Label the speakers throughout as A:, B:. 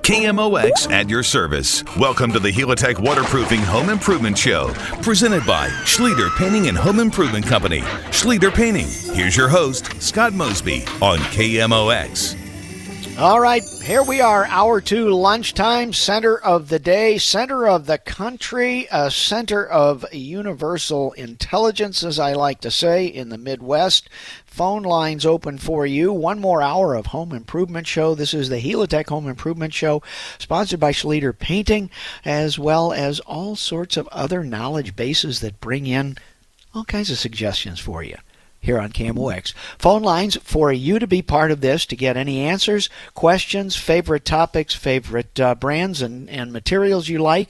A: KMOX at your service. Welcome to the Helitech Waterproofing Home Improvement Show, presented by Schleter Painting and Home Improvement Company. Schleter Painting. Here's your host, Scott Mosby, on KMOX.
B: All right, here we are, hour 2, lunchtime, center of the day, center of the country, a center of universal intelligence, as I like to say, in the Midwest. Phone lines open for you. One more hour of Home Improvement Show. This is the Helitech Home Improvement Show, sponsored by Schleter Painting, as well as all sorts of other knowledge bases that bring in all kinds of suggestions for you here on KMOX. Phone lines for you to be part of this, to get any answers, questions, favorite topics, favorite brands and materials you like.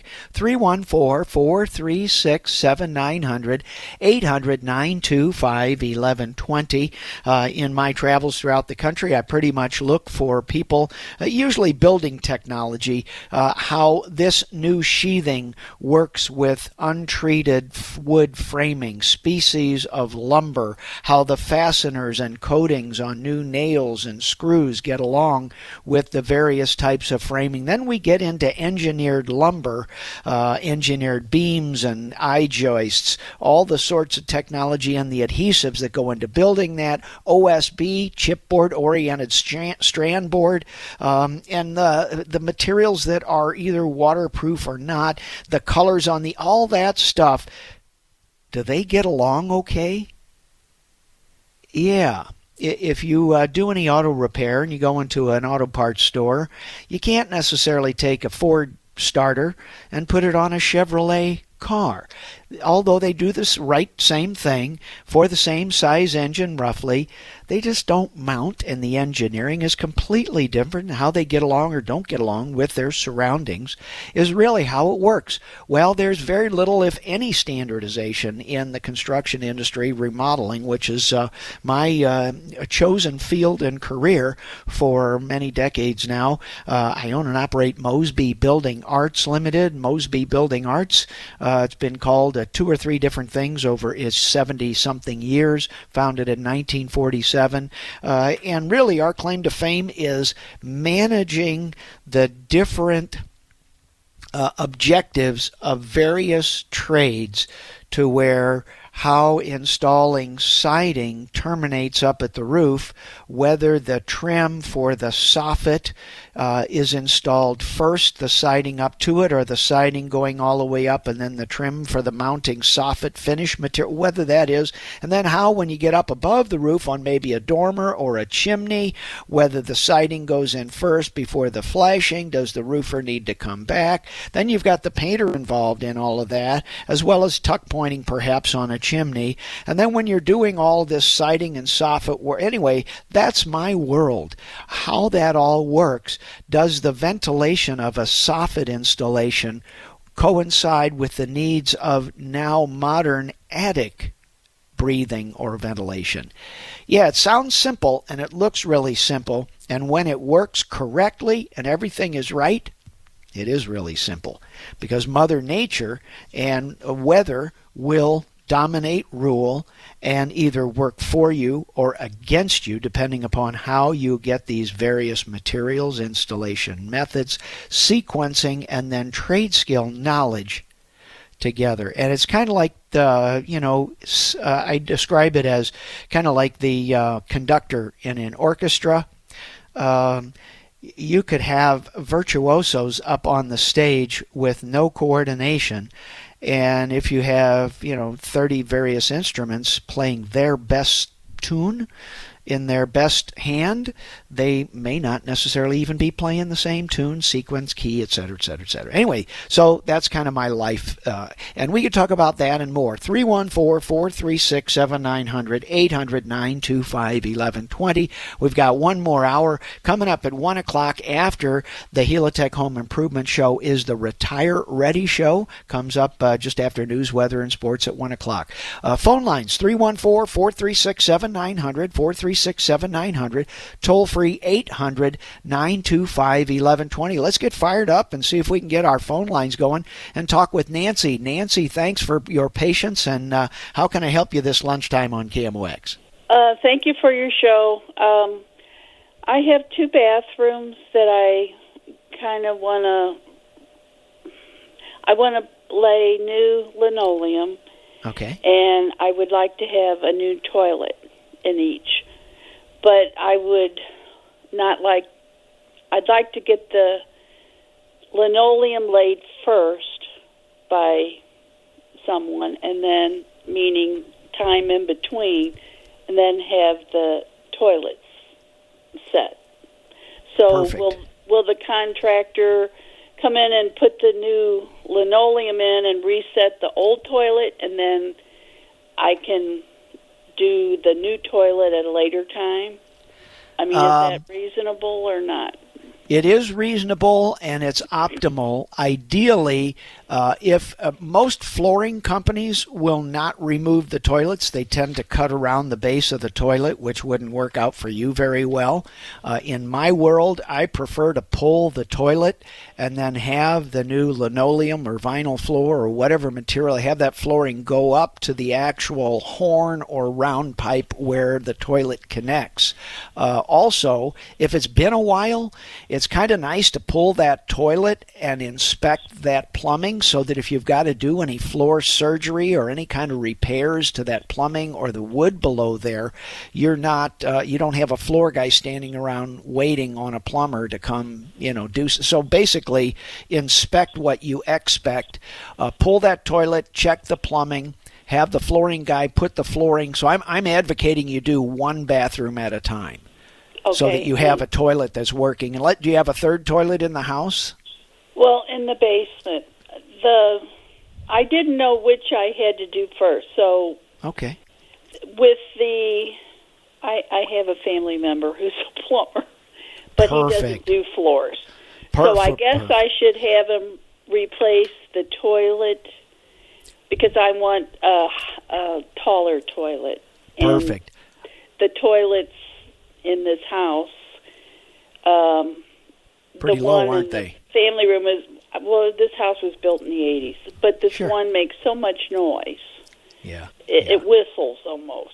B: 314-436-7900, 800-925-1120. In my travels throughout the country, I pretty much look for people, usually building technology, how this new sheathing works with untreated wood framing, species of lumber, how the fasteners and coatings on new nails and screws get along with the various types of framing. Then we get into engineered lumber, engineered beams and eye-joists, all the sorts of technology and the adhesives that go into building that, OSB, chipboard-oriented strand board, and the materials that are either waterproof or not, the colors on all that stuff. Do they get along okay? Yeah. If you do any auto repair and you go into an auto parts store, you can't necessarily take a Ford starter and put it on a Chevrolet car. Although they do this same thing for the same size engine roughly, they just don't mount, and the engineering is completely different. How they get along or don't get along with their surroundings is really how it works. Well, there's very little, if any, standardization in the construction industry, remodeling, which is my chosen field and career for many decades now. I own and operate Mosby Building Arts Limited. Mosby Building Arts, it's been called 2 or 3 different things over its 70-something years, founded in 1947. And really our claim to fame is managing the different objectives of various trades to where how installing siding terminates up at the roof, whether the trim for the soffit is installed first, the siding up to it, or the siding going all the way up and then the trim for the mounting soffit finish material, whether that is, and then how when you get up above the roof on maybe a dormer or a chimney, whether the siding goes in first before the flashing, does the roofer need to come back? Then you've got the painter involved in all of that, as well as tuck pointing perhaps on a chimney. And then when you're doing all this siding and soffit work, anyway, that's my world. How that all works. Does the ventilation of a soffit installation coincide with the needs of now modern attic breathing or ventilation? Yeah, it sounds simple and it looks really simple, and when it works correctly and everything is right, it is really simple, because Mother Nature and weather will dominate, rule, and either work for you or against you, depending upon how you get these various materials, installation methods, sequencing, and then trade skill knowledge together. And it's kind of like I describe it as kind of like the conductor in an orchestra. You could have virtuosos up on the stage with no coordination, and if you have 30 various instruments playing their best tune in their best hand, they may not necessarily even be playing the same tune, sequence, key, etc., etc., etc. Anyway, so that's kind of my life, and we could talk about that and more. 314-436-7900, 800-925-1120. We've got one more hour. Coming up at 1 o'clock after the Helitech Home Improvement Show is the Retire Ready Show. Comes up just after news, weather, and sports at 1 o'clock. Phone lines, 314-436-7900, 436-7900, toll-free 800-925-1120. Let's get fired up and see if we can get our phone lines going and talk with Nancy. Nancy, thanks for your patience, and how can I help you this lunchtime on KMOX?
C: Thank you for your show. I have 2 bathrooms that I kind of I want to lay new linoleum.
B: Okay.
C: And I would like to have a new toilet in each. But I would not like, I'd like to get the linoleum laid first by someone, and then, meaning time in between, and then have the toilets set. So
B: Perfect.
C: will the contractor come in and put the new linoleum in and reset the old toilet, and then I can do the new toilet at a later time? I mean, is that reasonable or not?
B: It is reasonable and it's optimal. Ideally, if most flooring companies will not remove the toilets, they tend to cut around the base of the toilet, which wouldn't work out for you very well. In my world, I prefer to pull the toilet and then have the new linoleum or vinyl floor or whatever material, have that flooring go up to the actual horn or round pipe where the toilet connects. Also, if it's been a while, it's kind of nice to pull that toilet and inspect that plumbing so that if you've got to do any floor surgery or any kind of repairs to that plumbing or the wood below there, you're not you don't have a floor guy standing around waiting on a plumber to come, do so. Basically, inspect what you expect, pull that toilet, check the plumbing, have the flooring guy put the flooring. So I'm advocating you do one bathroom at a time. Okay. So that you have a toilet that's working. And do you have a third toilet in the house?
C: Well, in the basement. I didn't know which I had to do first. So
B: okay.
C: With I have a family member who's a plumber, but he doesn't do floors. So I guess I should have him replace the toilet because I want a taller toilet.
B: Perfect.
C: And the toilets in this house,
B: pretty low, aren't they?
C: Family room is, this house was built in the 80s, but this one makes so much noise.
B: Yeah.
C: It whistles almost.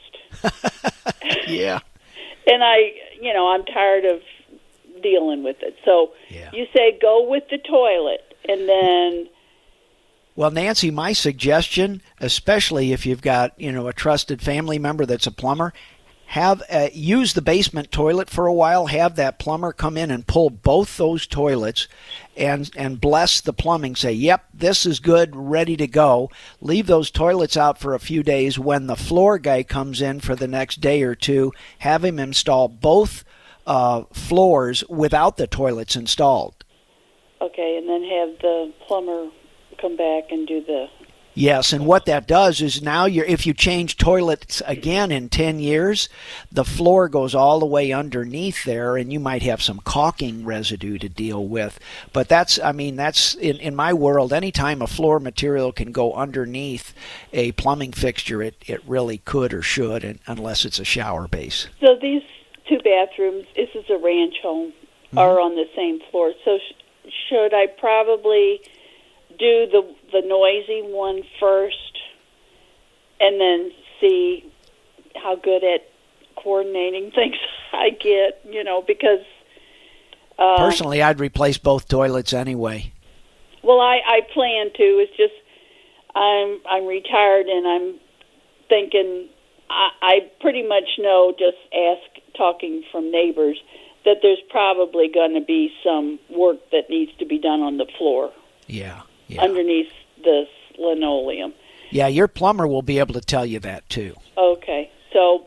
B: Yeah.
C: And I'm tired of dealing with it. So you say go with the toilet, and then...
B: Well, Nancy, my suggestion, especially if you've got, a trusted family member that's a plumber, use the basement toilet for a while, have that plumber come in and pull both those toilets and bless the plumbing, say, yep, this is good, ready to go. Leave those toilets out for a few days. When the floor guy comes in for the next day or two, have him install both floors without the toilets installed.
C: Okay, and then have the plumber come back and do the...
B: Yes, and what that does is now if you change toilets again in 10 years, the floor goes all the way underneath there, and you might have some caulking residue to deal with. But that's in my world, anytime a floor material can go underneath a plumbing fixture, it really could or should, unless it's a shower base.
C: So these two bathrooms, this is a ranch home, are on the same floor. So should I probably do the noisy one first and then see how good at coordinating things I get, because...
B: Personally, I'd replace both toilets anyway.
C: Well, I plan to. It's just I'm retired, and I'm thinking I pretty much know, just talking from neighbors, that there's probably going to be some work that needs to be done on the floor.
B: Yeah.
C: Underneath this linoleum.
B: Yeah, your plumber will be able to tell you that too.
C: Okay, so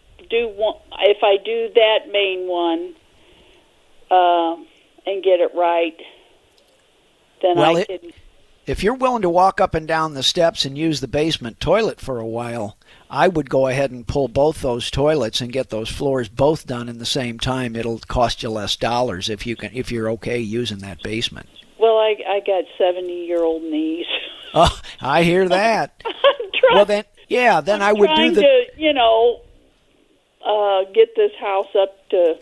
C: if I do that main one and get it right, then I can...
B: If you're willing to walk up and down the steps and use the basement toilet for a while, I would go ahead and pull both those toilets and get those floors both done in the same time. It'll cost you less dollars if you're okay using that basement.
C: Well, I got 70-year-old knees.
B: Oh, I hear that. Then I would do the...
C: to, get this house up to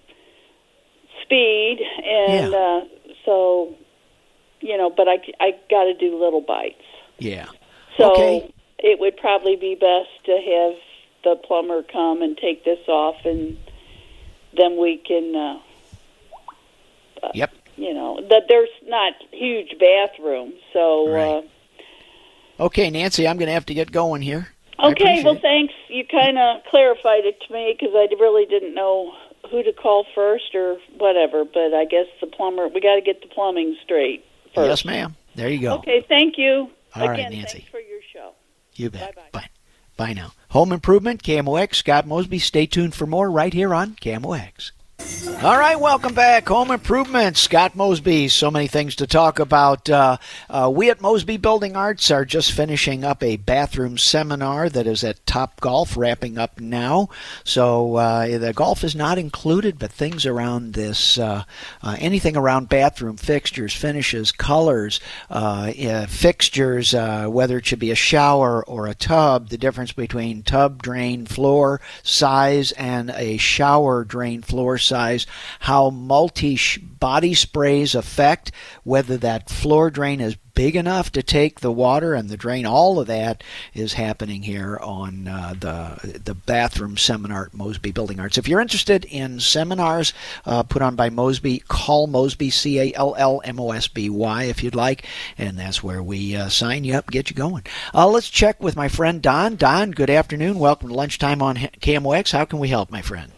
C: speed, and so, but I got to do little bites.
B: Yeah.
C: So it would probably be best to have the plumber come and take this off, and then we can... that there's not huge bathrooms. So,
B: right. Okay, Nancy, I'm going to have to get going here.
C: Okay, well, thanks. You kind of clarified it to me because I really didn't know who to call first or whatever. But I guess we got to get the plumbing straight first.
B: Yes, ma'am. There you go.
C: Okay, thank you.
B: All right,
C: Again,
B: Nancy.
C: Thanks for your show.
B: You bet.
C: Bye-bye.
B: Bye. Bye now. Home Improvement, KMOX, Scott Mosby. Stay tuned for more right here on KMOX. All right, welcome back. Home Improvement, Scott Mosby. So many things to talk about. We at Mosby Building Arts are just finishing up a bathroom seminar that is at Top Golf, wrapping up now. So the golf is not included, but things around this, anything around bathroom fixtures, finishes, colors, fixtures, whether it should be a shower or a tub, the difference between tub drain floor size and a shower drain floor size, how multi-body sprays affect whether that floor drain is big enough to take the water and the drain. All of that is happening here on the bathroom seminar at Mosby Building Arts. If you're interested in seminars put on by Mosby, call Mosby, CALLMOSBY, if you'd like, and that's where we sign you up, get you going. Let's check with my friend Don. Don, good afternoon. Welcome to Lunchtime on KMOX. How can we help, my friend?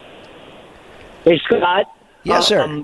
D: Hey, Scott.
B: Yes, sir.
D: I'm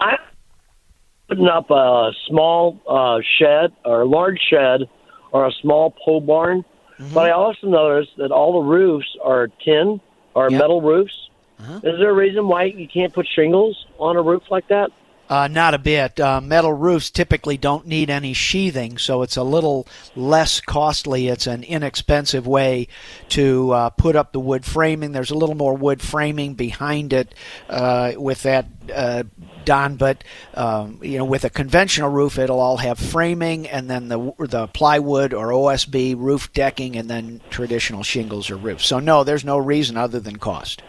D: putting up a small shed or a large shed or a small pole barn, but I also noticed that all the roofs are tin or metal roofs. Is there a reason why you can't put shingles on a roof like that?
B: Not a bit. Metal roofs typically don't need any sheathing, so it's a little less costly. It's an inexpensive way to put up the wood framing. There's a little more wood framing behind it with that, Don, but with a conventional roof, it'll all have framing and then the plywood or OSB roof decking and then traditional shingles or roofs. So, no, there's no reason other than cost.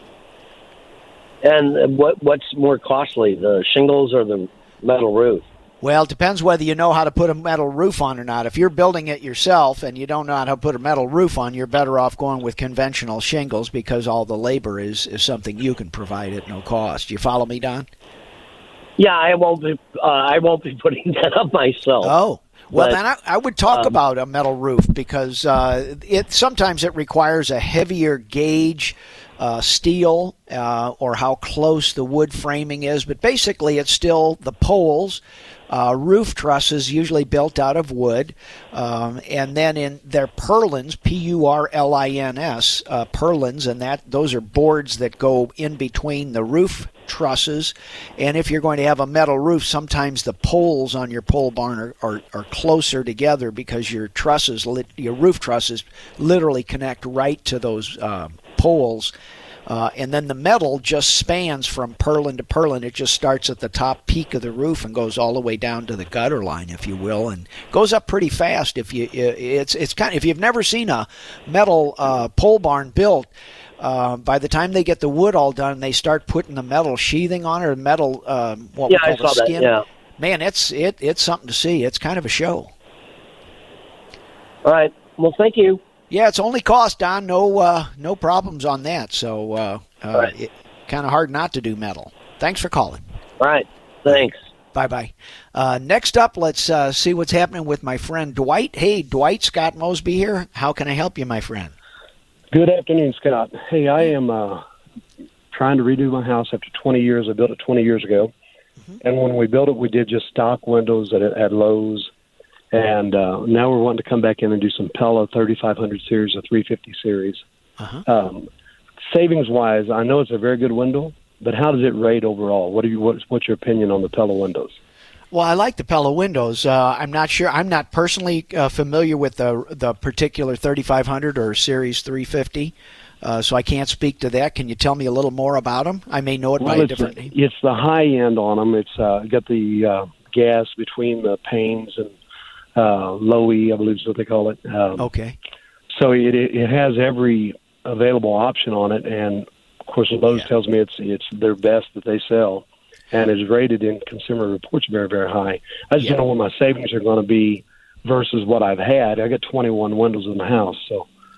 D: And what's more costly, the shingles or the metal roof?
B: Well, it depends whether you know how to put a metal roof on or not. If you're building it yourself and you don't know how to put a metal roof on, you're better off going with conventional shingles because all the labor is something you can provide at no cost. You follow me, Don?
D: Yeah, I won't be putting that up myself.
B: Oh. Well, then I would talk about a metal roof because sometimes it requires a heavier gauge steel or how close the wood framing is. But basically, it's still the poles, roof trusses usually built out of wood, and then they're purlins, P-U-R-L-I-N-S, purlins, and those are boards that go in between the roof trusses. And if you're going to have a metal roof, sometimes the poles on your pole barn are closer together because your roof trusses literally connect right to those poles. And then the metal just spans from purlin to purlin. It just starts at the top peak of the roof and goes all the way down to the gutter line, if you will, and goes up pretty fast. If you've never seen a metal pole barn built, by the time they get the wood all done, they start putting the metal sheathing on it, or metal we call the skin. That, yeah. Man, it's something to see. It's kind of a show.
D: All right. Well, thank you.
B: Yeah, it's only cost, Don. No problems on that. So right. Kind of hard not to do metal. Thanks for calling.
D: All right. Thanks.
B: Bye-bye. Next up, let's see what's happening with my friend Dwight. Hey, Dwight, Scott Mosby here. How can I help you, my friend?
E: Good afternoon, Scott. Hey, I am trying to redo my house after 20 years. I built it 20 years ago. And when we built it, we did just stock windows at Lowe's. And now we're wanting to come back in and do some Pella 3500 series or 350 series. Savings-wise, I know it's a very good window, but how does it rate overall? What's your opinion on the Pella windows?
B: Well, I like the Pella windows. I'm not sure. I'm not personally familiar with the particular 3500 or Series 350, so I can't speak to that. Can you tell me a little more about them? I may know it by a different name.
E: It's the high end on them. It's got the gas between the panes and low E, I believe is what they call it.
B: Okay.
E: So it has every available option on it, and of course Lowe's tells me it's their best that they sell. And is rated in Consumer Reports very, very high. I just don't know what my savings are going to be versus what I've had. I got 21 windows in the house, so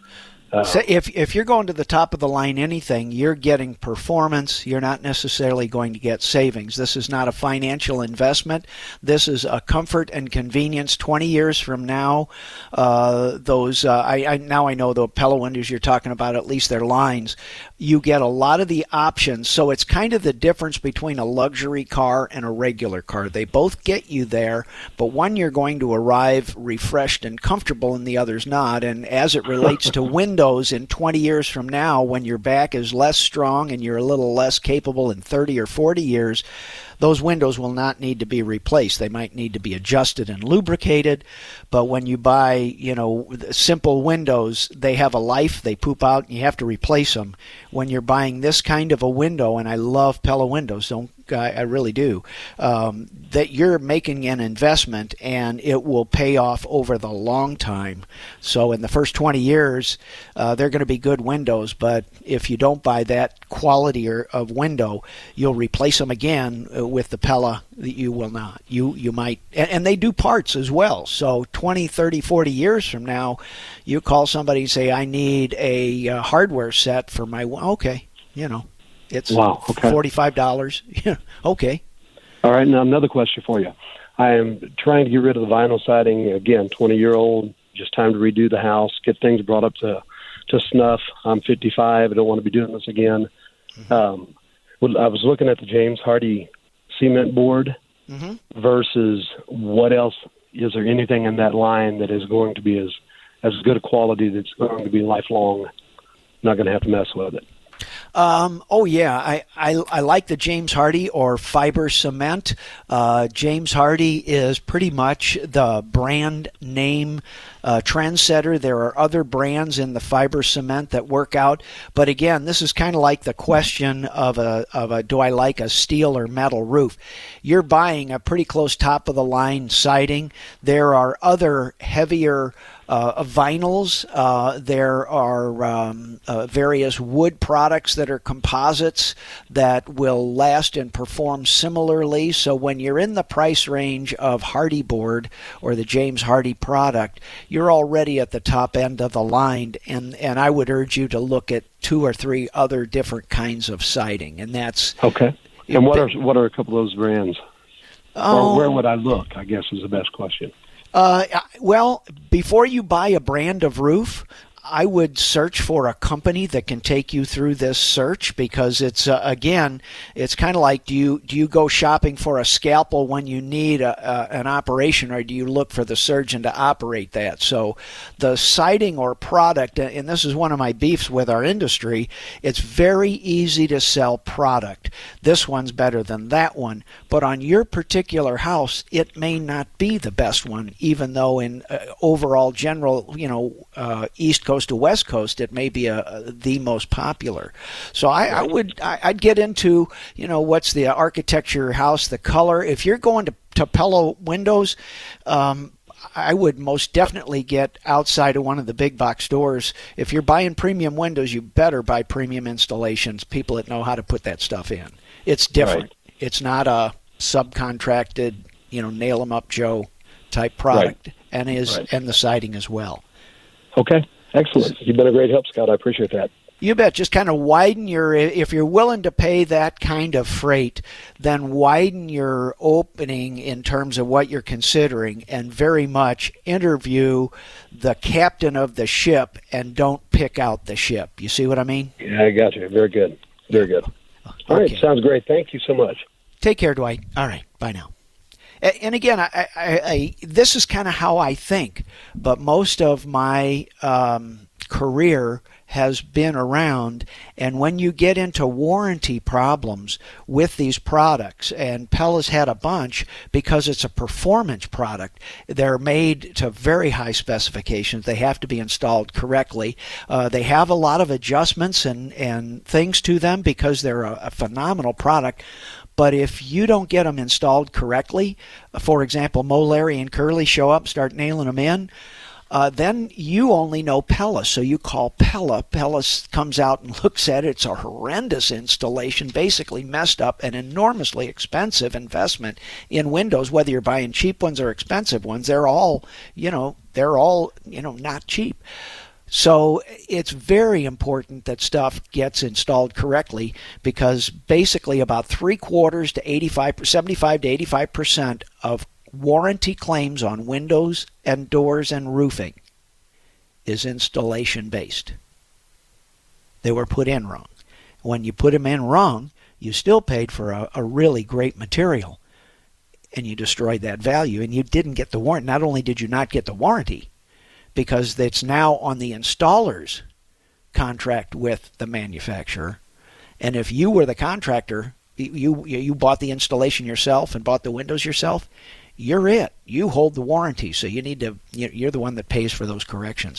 B: So if you're going to the top of the line anything, you're getting performance. You're not necessarily going to get savings. This is not a financial investment. This is a comfort and convenience. 20 years from now, I know the Pella windows you're talking about, at least their lines, you get a lot of the options. So it's kind of the difference between a luxury car and a regular car. They both get you there, but one you're going to arrive refreshed and comfortable and the other's not. And as it relates to windows, in 20 years from now, when your back is less strong and you're a little less capable in 30 or 40 years, those windows will not need to be replaced. They might need to be adjusted and lubricated, but when you buy, simple windows, they have a life, they poop out, and you have to replace them. When you're buying this kind of a window, and I love Pella windows, I really do, that you're making an investment and it will pay off over the long time. So in the first 20 years, they're going to be good windows, but if you don't buy that quality of window, you'll replace them again with the Pella. You will not. You might, and they do parts as well. So 20, 30, 40 years from now, you call somebody and say, I need a hardware set for my, okay, it's
E: wow, okay.
B: $45. Okay.
E: All right, now another question for you. I am trying to get rid of the vinyl siding. Again, 20-year-old, just time to redo the house, get things brought up to snuff. I'm 55. I don't want to be doing this again. Mm-hmm. I was looking at the James Hardie cement board versus what else. Is there anything in that line that is going to be as good a quality that's going to be lifelong? Not going to have to mess with it.
B: I like the James Hardie or fiber cement. James Hardie is pretty much the brand name trendsetter. There are other brands in the fiber cement that work out, but again, this is kind of like the question of a do I like a steel or metal roof? You're buying a pretty close top of the line siding. There are other heavier vinyls. There are various wood products that are composites that will last and perform similarly. So when you're in the price range of Hardie board or the James Hardie product, you're already at the top end of the line, and I would urge you to look at 2 or 3 other different kinds of siding, and that's
E: okay. And what are a couple of those brands? Or where would I look, I guess, is the best question.
B: Well, before you buy a brand of roof, I would search for a company that can take you through this search, because it's again, it's kind of like, do you go shopping for a scalpel when you need an operation, or do you look for the surgeon to operate that? So the siding or product, and this is one of my beefs with our industry, it's very easy to sell product. This one's better than that one, but on your particular house, it may not be the best one, even though in overall general, East Coast to West Coast, it may be the most popular. So I'd get into, what's the architecture house, the color. If you're going to Pella windows, I would most definitely get outside of one of the big box stores. If you're buying premium windows, you better buy premium installations, people that know how to put that stuff in. It's different. Right. It's not a subcontracted, nail 'em up Joe type product, right. And the siding as well.
E: Okay. Excellent. You've been a great help, Scott. I appreciate that.
B: You bet. Just kind of widen if you're willing to pay that kind of freight, then widen your opening in terms of what you're considering, and very much interview the captain of the ship and don't pick out the ship. You see what I mean?
E: Yeah, I got you. Very good. Very good. All right. Sounds great. Thank you so much.
B: Take care, Dwight. All right. Bye now. And again, I this is kind of how I think, but most of my career has been around, and when you get into warranty problems with these products, and Pella's had a bunch because it's a performance product, they're made to very high specifications, they have to be installed correctly, they have a lot of adjustments and things to them because they're a phenomenal product. But if you don't get them installed correctly, for example, Mo, Larry, and Curly show up, start nailing them in, then you only know Pella. So you call Pella. Pella comes out and looks at it. It's a horrendous installation, basically messed up, an enormously expensive investment in windows, whether you're buying cheap ones or expensive ones. They're all not cheap. So it's very important that stuff gets installed correctly, because basically about 75 to 85% of warranty claims on windows and doors and roofing is installation based. They were put in wrong. When you put them in wrong, you still paid for a really great material, and you destroyed that value, and you didn't get the warranty. Not only did you not get the warranty, because it's now on the installer's contract with the manufacturer, and if you were the contractor, you bought the installation yourself and bought the windows yourself, you're it. You hold the warranty, so you're the one that pays for those corrections.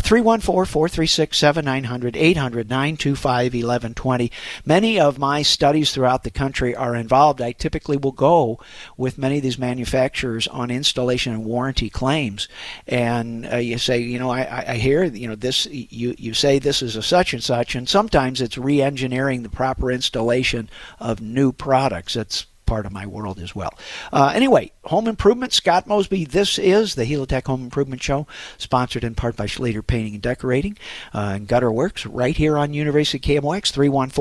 B: 314-436-7900, 800-925-1120. Many of my studies throughout the country are involved. I typically will go with many of these manufacturers on installation and warranty claims. And you say, I hear, this, you say this is a such and such, and sometimes it's re-engineering the proper installation of new products. That's part of my world as well. Anyway, home improvement, Scott Mosby. This is the Helitech Home Improvement Show, sponsored in part by Schleter Painting and Decorating and Gutter Works, right here on University KMOX.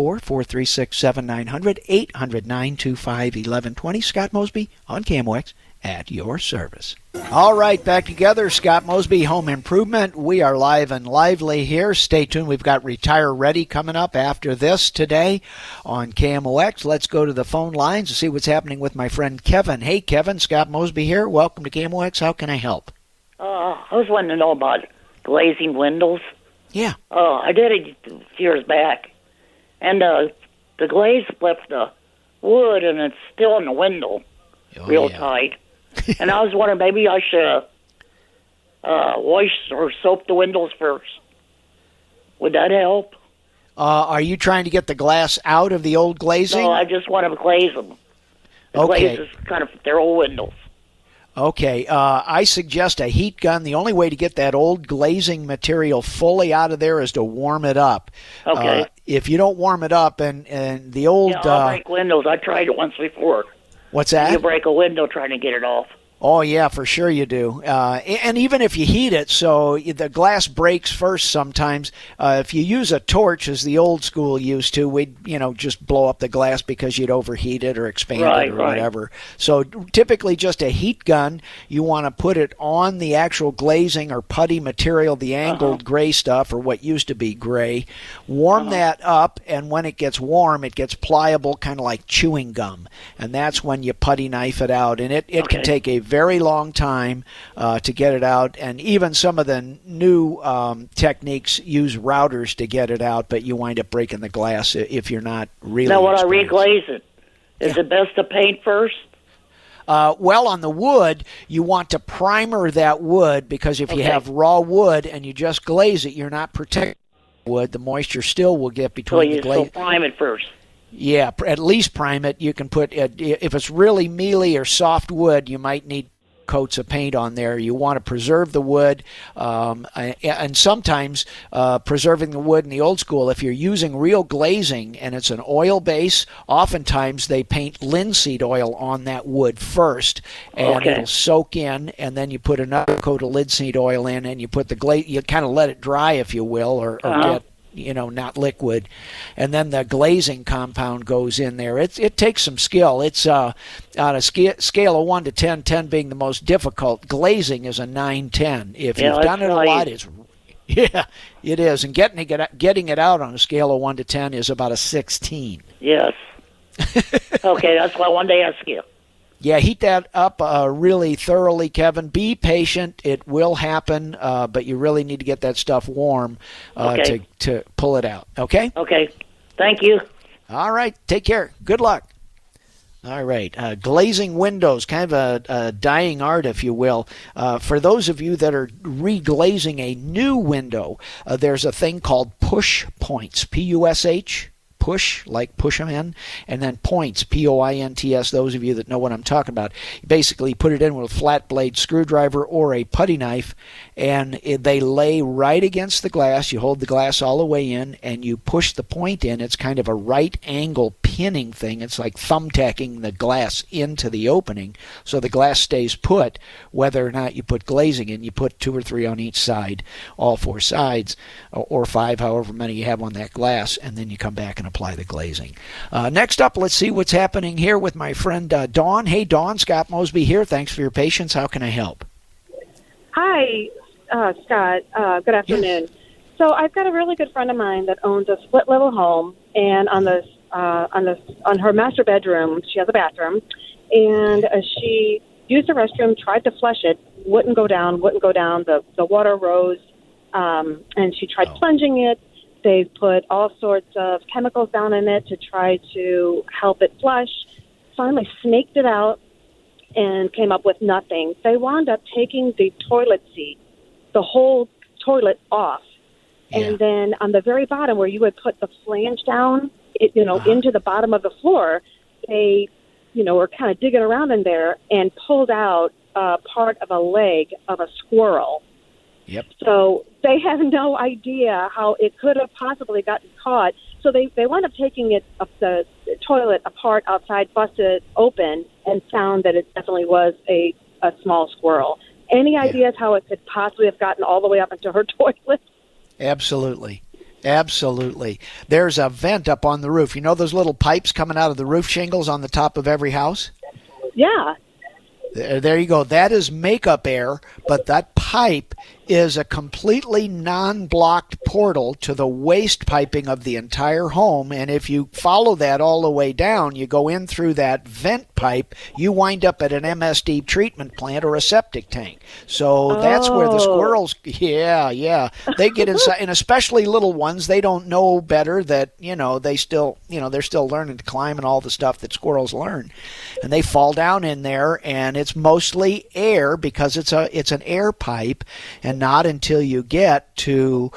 B: 314-436-7900, 800-925-1120. Scott Mosby on KMOX, at your service. All right, back together. Scott Mosby, Home Improvement. We are live and lively here. Stay tuned. We've got Retire Ready coming up after this today on KMOX. Let's go to the phone lines to see what's happening with my friend Kevin. Hey, Kevin, Scott Mosby here. Welcome to KMOX. How can I help?
F: I was wanting to know about glazing windows.
B: Yeah.
F: I did it a few years back, and the glaze left the wood, and it's still in the window real tight. And I was wondering, maybe I should wash or soap the windows first. Would that help?
B: Are you trying to get the glass out of the old glazing?
F: No, I just want to glaze them. The glaze is kind of their old windows.
B: Okay, I suggest a heat gun. The only way to get that old glazing material fully out of there is to warm it up.
F: Okay.
B: If you don't warm it up, and the old...
F: Yeah, I'll break windows. I tried it once before.
B: What's that?
F: You break a window trying to get it off.
B: Oh, yeah, for sure you do. And even if you heat it, so the glass breaks first sometimes. If you use a torch, as the old school used to, we'd, just blow up the glass because you'd overheat it or expand it or whatever. So typically just a heat gun, you want to put it on the actual glazing or putty material, the angled gray stuff, or what used to be gray. Warm that up, and when it gets warm, it gets pliable, kind of like chewing gum. And that's when you putty knife it out. And it can take a very long time to get it out, and even some of the new techniques use routers to get it out, but you wind up breaking the glass if you're not really
F: Now, when
B: experienced.
F: I reglaze it, is it best to paint first?
B: Well, on the wood, you want to primer that wood, because if you have raw wood and you just glaze it, you're not protecting the wood. The moisture still will get between the glaze.
F: So prime it first.
B: Yeah, at least prime it. You can put, if it's really mealy or soft wood, you might need coats of paint on there. You want to preserve the wood, and sometimes preserving the wood in the old school, if you're using real glazing and it's an oil base, oftentimes they paint linseed oil on that wood first, and it'll soak in, and then you put another coat of linseed oil in, and you put the glaze, you kind of let it dry, if you will, or get not liquid, and then the glazing compound goes in there. It takes some skill. It's on a scale of 1 to 10, 10 being the most difficult. Glazing is a 9-10. If you've done it a lot, it is. And getting it out on a scale of 1 to 10 is about a 16.
F: Yes. Okay, that's what I wanted to ask you.
B: Yeah, heat that up really thoroughly, Kevin. Be patient. It will happen, but you really need to get that stuff warm to pull it out. Okay?
F: Okay. Thank you.
B: All right. Take care. Good luck. All right. Glazing windows, kind of a dying art, if you will. For those of you that are reglazing a new window, there's a thing called push points, P-U-S-H. Push, like push in, and then points, P-O-I-N-T-S, those of you that know what I'm talking about. You basically put it in with a flat blade screwdriver or a putty knife, and they lay right against the glass. You hold the glass all the way in, and you push the point in. It's kind of a right angle pinning thing. It's like thumbtacking the glass into the opening so the glass stays put, whether or not you put glazing in. You put 2 or 3 on each side, all 4 sides, or 5, however many you have on that glass, and then you come back and apply the glazing. Next up, let's see what's happening here with my friend Dawn. Hey, Dawn, Scott Mosby here. Thanks for your patience. How can I help?
G: Hi, Scott. Good afternoon. Yes. So I've got a really good friend of mine that owns a split-level home, and on her master bedroom, she has a bathroom, and she used the restroom, tried to flush it, wouldn't go down. The water rose, and she tried plunging it. They put all sorts of chemicals down in it to try to help it flush. Finally snaked it out and came up with nothing. They wound up taking the toilet seat, the whole toilet off. And then on the very bottom where you would put the flange down, into the bottom of the floor, they, were kind of digging around in there and pulled out part of a leg of a squirrel.
B: Yep.
G: So they have no idea how it could have possibly gotten caught. So they wound up taking the toilet apart outside, busted it open, and found that it definitely was a small squirrel. Any ideas how it could possibly have gotten all the way up into her toilet?
B: Absolutely. There's a vent up on the roof. You know those little pipes coming out of the roof shingles on the top of every house?
G: Yeah.
B: There you go. That is makeup air, but that pipe is a completely non-blocked portal to the waste piping of the entire home. And if you follow that all the way down, you go in through that vent pipe, you wind up at an MSD treatment plant or a septic tank. So that's where the squirrels, they get inside. And especially little ones, they don't know better that, they're still learning to climb and all the stuff that squirrels learn. And they fall down in there, and it's mostly air because it's an air pipe, and not until you get to,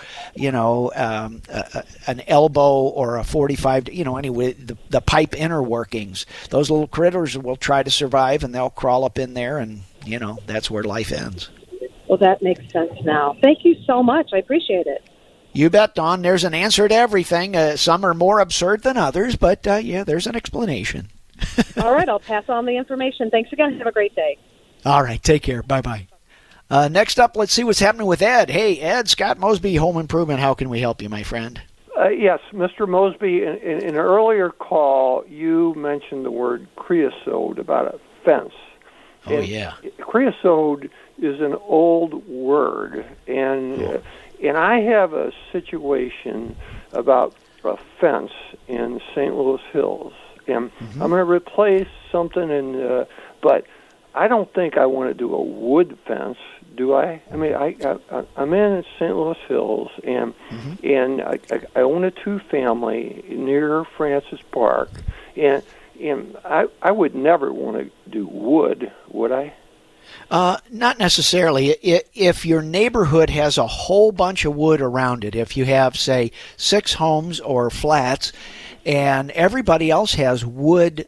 B: an elbow or a 45, anyway, the pipe inner workings. Those little critters will try to survive, and they'll crawl up in there, and, that's where life ends.
G: Well, that makes sense now. Thank you so much. I appreciate it.
B: You bet, Don. There's an answer to everything. Some are more absurd than others, but, there's an explanation.
G: All right, I'll pass on the information. Thanks again. Have a great day.
B: All right, take care. Bye-bye. Next up, let's see what's happening with Ed. Hey, Ed, Scott Mosby, Home Improvement. How can we help you, my friend?
H: Yes, Mr. Mosby, in an earlier call, you mentioned the word creosote about a fence.
B: Oh, yeah.
H: Creosote is an old word, and I have a situation about a fence in St. Louis Hills, and I'm going to replace something, but I don't think I want to do a wood fence, do I? I mean, I'm in St. Louis Hills, and I own a 2-family near Francis Park, and I would never want to do wood, would I?
B: Not necessarily. If your neighborhood has a whole bunch of wood around it, if you have, say, 6 homes or flats, and everybody else has wood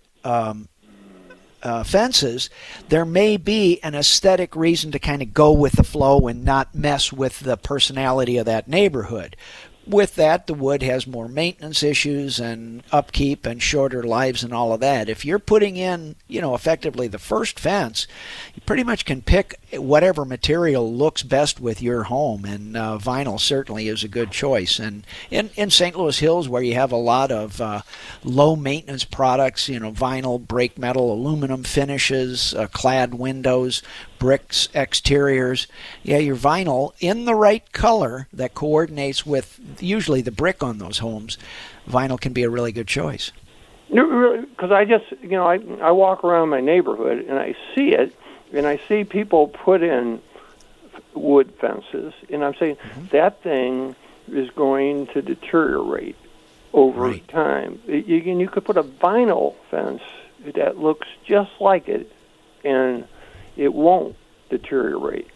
B: fences, there may be an aesthetic reason to kind of go with the flow and not mess with the personality of that neighborhood. With that, the wood has more maintenance issues and upkeep and shorter lives and all of that. If you're putting in, effectively the first fence, you pretty much can pick whatever material looks best with your home, and vinyl certainly is a good choice. And in St. Louis Hills, where you have a lot of low maintenance products, vinyl, brake metal, aluminum finishes, clad windows, bricks, exteriors, your vinyl in the right color that coordinates with usually the brick on those homes, vinyl can be a really good choice.
H: Because I just, I walk around my neighborhood and I see it, and I see people put in wood fences, and I'm saying that thing is going to deteriorate over time. You could put a vinyl fence that looks just like it, and it won't deteriorate.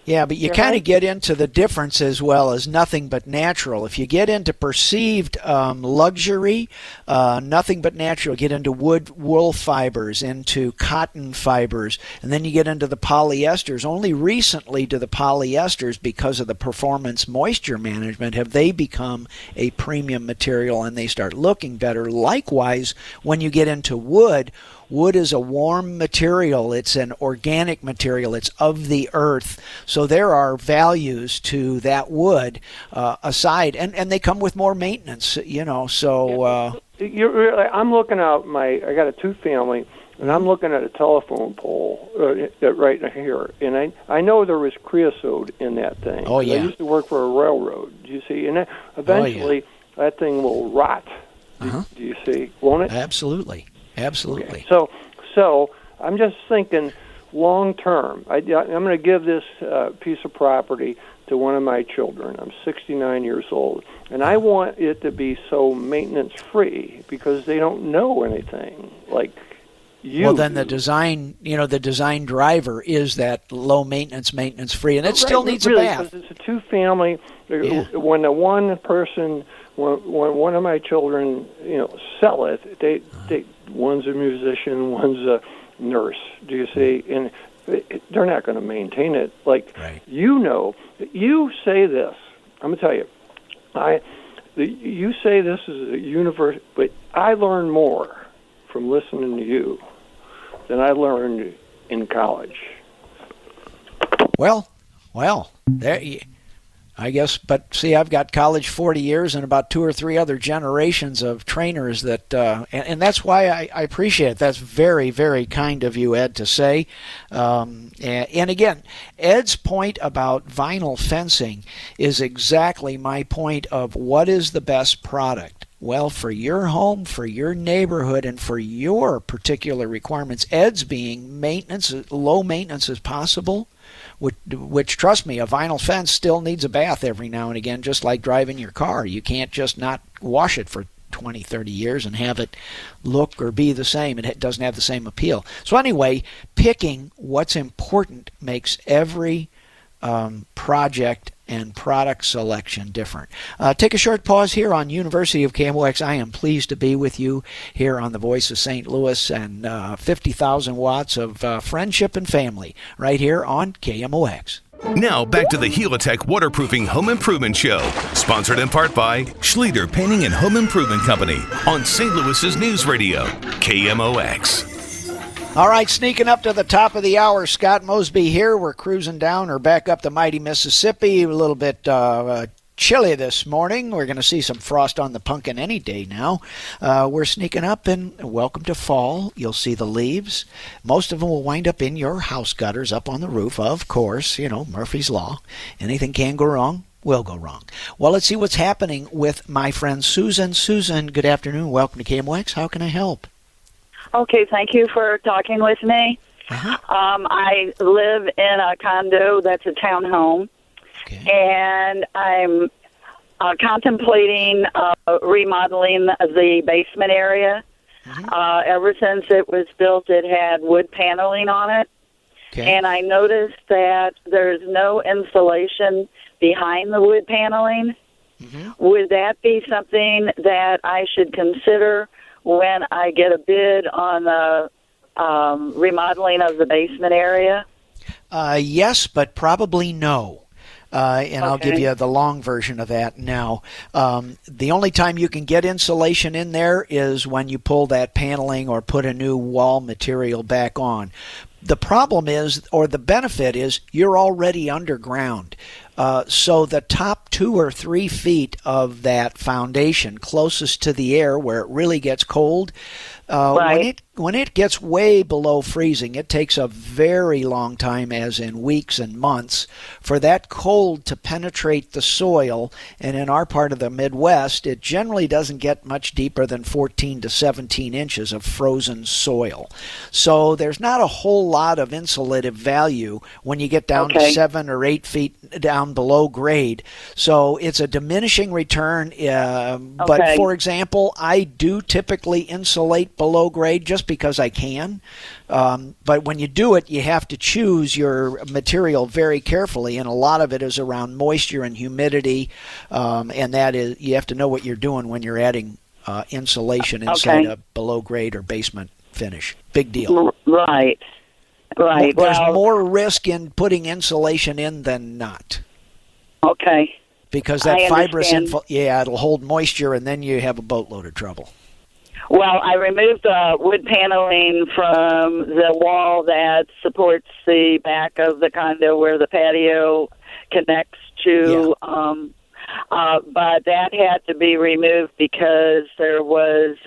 B: Yeah, but you kind of get into the difference as well as nothing but natural. If you get into perceived luxury, nothing but natural, get into wool fibers, into cotton fibers, and then you get into the polyesters. Only recently do the polyesters, because of the performance moisture management, have they become a premium material and they start looking better. Likewise, when you get into wood, wood is a warm material. It's an organic material. It's of the earth. So there are values to that wood aside, and they come with more maintenance, so...
H: I'm looking out I got a two-family, and I'm looking at a telephone pole right here, and I know there was creosote in that thing.
B: Oh, yeah.
H: I used to work for a railroad, you see, and eventually that thing will rot, do you see, won't it?
B: Absolutely. Absolutely.
H: Okay. So I'm just thinking long term. I'm going to give this piece of property to one of my children. I'm 69 years old, and I want it to be so maintenance free because they don't know anything like you.
B: Well, then the design driver is that low maintenance free, and it still needs
H: really,
B: a bath.
H: Because it's a two-family. Yeah. When the one person, when one of my children, sell it, they one's a musician, one's a nurse. Do you see? And they're not going to maintain it. You say this. I'm going to tell you. You say this is a universe, but I learn more from listening to you than I learned in college.
B: Well, there. I guess, but see, I've got college 40 years and about 2 or 3 other generations of trainers that, and that's why I appreciate it. That's very, very kind of you, Ed, to say. And again, Ed's point about vinyl fencing is exactly my point of what is the best product. Well, for your home, for your neighborhood, and for your particular requirements, Ed's being low maintenance as possible. Which, trust me, a vinyl fence still needs a bath every now and again, just like driving your car. You can't just not wash it for 20, 30 years and have it look or be the same. It doesn't have the same appeal. So anyway, picking what's important makes every project and product selection different. Take a short pause here on University of KMOX. I am pleased to be with you here on the Voice of St. Louis and 50,000 watts of friendship and family right here on KMOX.
A: Now back to the Helitech Waterproofing Home Improvement Show, sponsored in part by Schlieder Painting and Home Improvement Company on St. Louis's News Radio, KMOX.
B: All right, sneaking up to the top of the hour, Scott Mosby here. We're cruising down or back up the mighty Mississippi. A little bit chilly this morning. We're going to see some frost on the pumpkin any day now. We're sneaking up, and welcome to fall. You'll see the leaves. Most of them will wind up in your house gutters up on the roof, of course. Murphy's Law. Anything can go wrong. Will go wrong. Well, let's see what's happening with my friend Susan. Susan, good afternoon. Welcome to KMOX. How can I help?
I: Okay, thank you for talking with me. I live in a condo that's a townhome, and I'm contemplating remodeling the basement area. Ever since it was built, it had wood paneling on it, and I noticed that there's no insulation behind the wood paneling. Would that be something that I should consider when I get a bid on the remodeling of the basement area?
B: Yes, but probably no. And I'll give you the long version of that now. The only time you can get insulation in there is when you pull that paneling or put a new wall material back on. The problem is, or the benefit is, you're already underground. So the top 2 or 3 feet of that foundation closest to the air where it really gets cold, when it gets way below freezing, it takes a very long time, as in weeks and months, for that cold to penetrate the soil. And in our part of the Midwest, it generally doesn't get much deeper than 14 to 17 inches of frozen soil. So there's not a whole lot of insulative value when you get down to 7 or 8 feet down down below grade. So it's a diminishing return. But for example, I do typically insulate below grade just because I can. But when you do it, you have to choose your material very carefully, and a lot of it is around moisture and humidity, and that is, you have to know what you're doing when you're adding insulation inside a below grade or basement finish. Big deal.
I: Right.
B: There's more risk in putting insulation in than not.
I: Okay.
B: Because that fibrous it'll hold moisture, and then you have a boatload of trouble.
I: Well, I removed the wood paneling from the wall that supports the back of the condo where the patio connects to, but that had to be removed because there was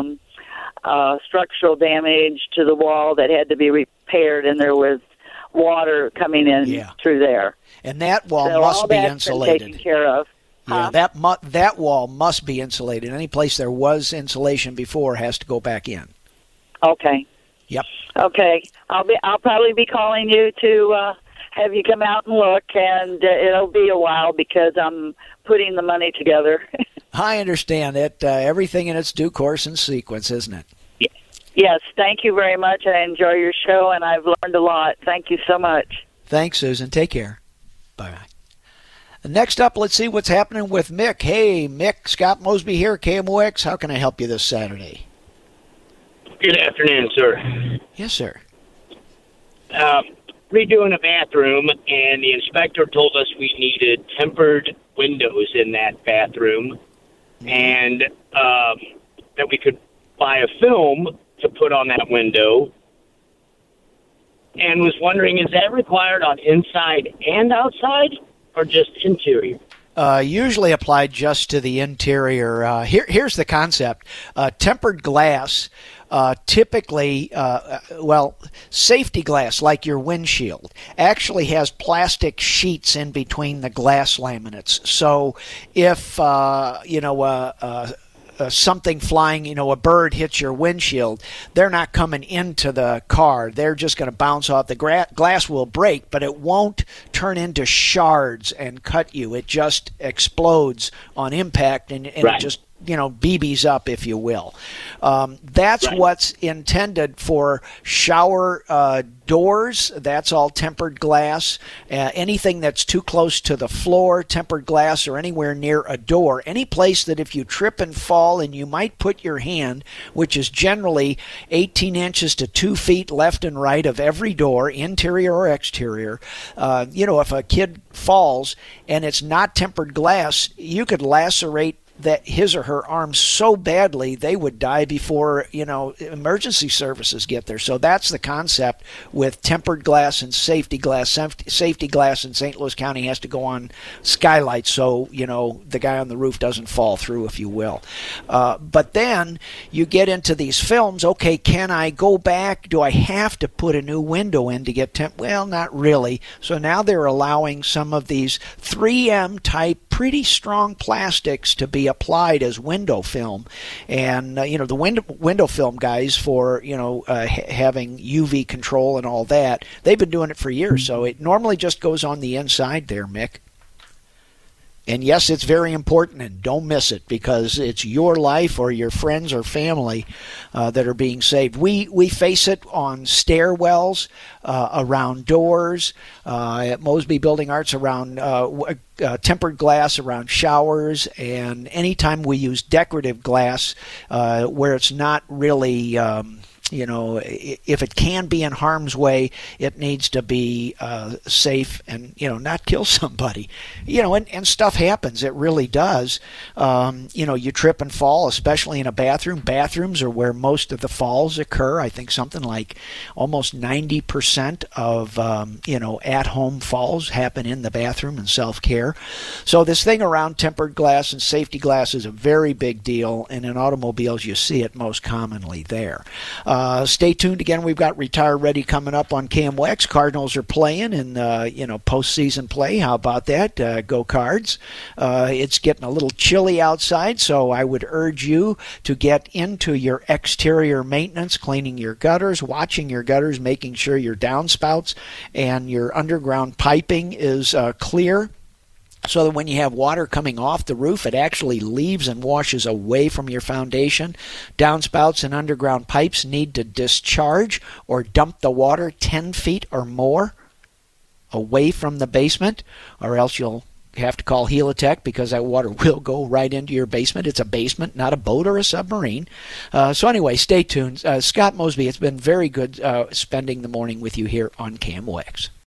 I: structural damage to the wall that had to be repaired, and there was water coming in through there.
B: And that wall must be insulated.
I: Been taken care of.
B: Yeah, that wall must be insulated. Any place there was insulation before has to go back in.
I: Okay.
B: Yep.
I: Okay. I'll probably be calling you to have you come out and look, and it'll be a while because I'm putting the money together.
B: I understand it. Everything in its due course and sequence, isn't it?
I: Yes. Thank you very much. I enjoy your show, and I've learned a lot. Thank you so much.
B: Thanks, Susan. Take care. Bye-bye. Next up, let's see what's happening with Mick. Hey, Mick, Scott Mosby here, KMOX. How can I help you this Saturday?
J: Good afternoon, sir.
B: Yes, sir.
J: Redoing a bathroom, and the inspector told us we needed tempered windows in that bathroom, and that we could buy a film to put on that window, and was wondering, is that required on inside and outside, or just interior?
B: Usually applied just to the interior. Here's the concept. Tempered glass, typically, safety glass, like your windshield, actually has plastic sheets in between the glass laminates. So if, something flying, a bird hits your windshield, they're not coming into the car. They're just going to bounce off. The glass will break, but it won't turn into shards and cut you. It just explodes on impact, and it just, BBs up, if you will. That's what's intended for shower doors. That's all tempered glass. Anything that's too close to the floor, tempered glass, or anywhere near a door. Any place that if you trip and fall and you might put your hand, which is generally 18 inches to 2 feet left and right of every door, interior or exterior, if a kid falls and it's not tempered glass, you could lacerate that his or her arms so badly they would die before emergency services get there. So that's the concept with tempered glass and safety glass. Safety glass in St. Louis County has to go on skylights so the guy on the roof doesn't fall through, if you will. But then you get into these films. Okay, can I go back? Do I have to put a new window in to get temp? Well, not really. So now they're allowing some of these 3M type pretty strong plastics to be applied as window film, and the window film guys for having UV control and all that, they've been doing it for years. So it normally just goes on the inside there, Mick. And yes, it's very important, and don't miss it, because it's your life or your friends or family that are being saved. We face it on stairwells, around doors, at Mosby Building Arts, around tempered glass around showers, and anytime we use decorative glass where it's not really if it can be in harm's way, it needs to be safe and, not kill somebody. And stuff happens. It really does. You trip and fall, especially in a bathroom. Bathrooms are where most of the falls occur. I think something like almost 90% of, at-home falls happen in the bathroom and self-care. So this thing around tempered glass and safety glass is a very big deal, and in automobiles you see it most commonly there. Stay tuned. Again, we've got Retire Ready coming up on KMOX. Cardinals are playing in, postseason play. How about that? Go Cards. It's getting a little chilly outside, so I would urge you to get into your exterior maintenance, cleaning your gutters, watching your gutters, making sure your downspouts and your underground piping is clear. so that when you have water coming off the roof, it actually leaves and washes away from your foundation. Downspouts and underground pipes need to discharge or dump the water 10 feet or more away from the basement, or else you'll have to call Helitech, because that water will go right into your basement. It's a basement, not a boat or a submarine. So anyway, stay tuned. Scott Mosby, it's been very good spending the morning with you here on KMOX.